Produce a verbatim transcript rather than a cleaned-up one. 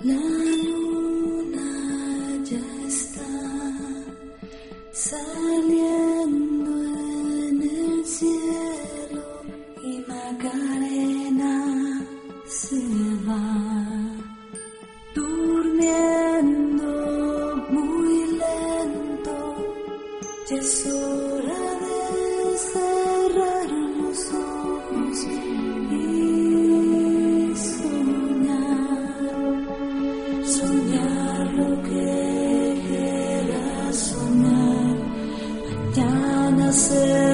La luna ya está saliendo en el cielo y Macarena se va durmiendo muy lento. Ya es hora de cerrar los ojos y soñar lo que quieras soñar. Mañana será